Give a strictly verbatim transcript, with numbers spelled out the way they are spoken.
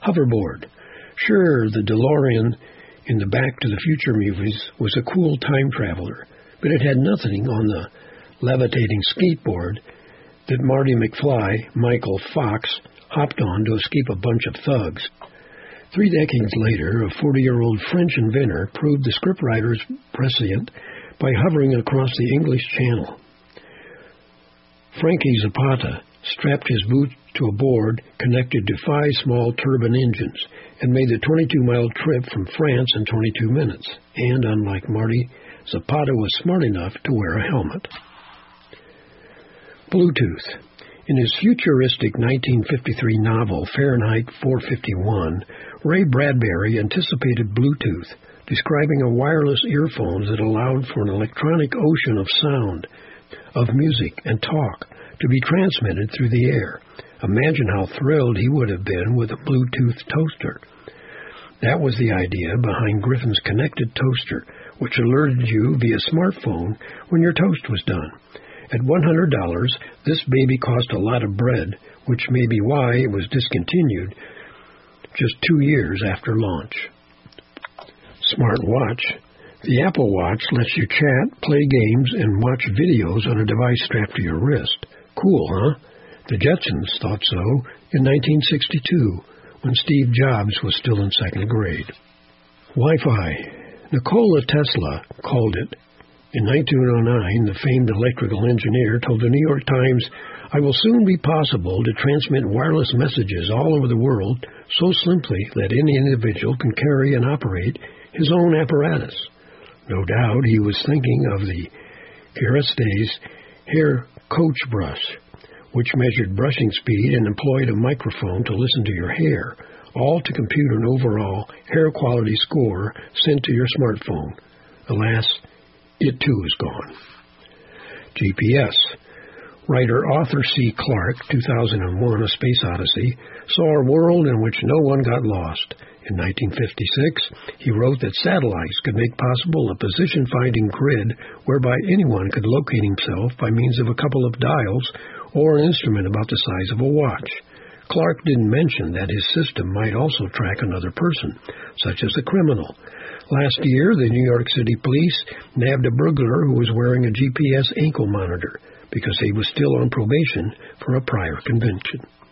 Hoverboard. Sure, the DeLorean in the Back to the Future movies was a cool time traveler, but it had nothing on the levitating skateboard that Marty McFly, Michael Fox, hopped on to escape a bunch of thugs. Three decades later, a forty-year-old French inventor proved the scriptwriter's prescient by hovering across the English Channel. Frankie Zapata strapped his boot to a board connected to five small turbine engines and made the twenty-two mile trip from France in twenty-two minutes. And unlike Marty, Zapata was smart enough to wear a helmet. Bluetooth. In his futuristic nineteen fifty-three novel, Fahrenheit four fifty-one, Ray Bradbury anticipated Bluetooth, describing a wireless earphones that allowed for an electronic ocean of sound, of music and talk to be transmitted through the air. Imagine how thrilled he would have been with a Bluetooth toaster. That was the idea behind Griffin's connected toaster, which alerted you via smartphone when your toast was done. At one hundred dollars, this baby cost a lot of bread, which may be why it was discontinued just two years after launch. Smart watch. The Apple Watch lets you chat, play games, and watch videos on a device strapped to your wrist. Cool, huh? The Jetsons thought so in nineteen sixty-two, when Steve Jobs was still in second grade. Wi-Fi. Nikola Tesla called it. In nineteen oh nine, the famed electrical engineer told the New York Times, "I will soon be possible to transmit wireless messages all over the world so simply that any individual can carry and operate his own apparatus." No doubt he was thinking of the Kerastase hair coach brush, which measured brushing speed and employed a microphone to listen to your hair, all to compute an overall hair quality score sent to your smartphone. Alas, it too is gone. G P S. Writer Arthur C. Clarke, two thousand one, A Space Odyssey, saw a world in which no one got lost. In nineteen fifty-six, he wrote that satellites could make possible a position-finding grid whereby anyone could locate himself by means of a couple of dials or an instrument about the size of a watch. Clarke didn't mention that his system might also track another person, such as a criminal. Last year, the New York City police nabbed a burglar who was wearing a G P S ankle monitor because he was still on probation for a prior conviction.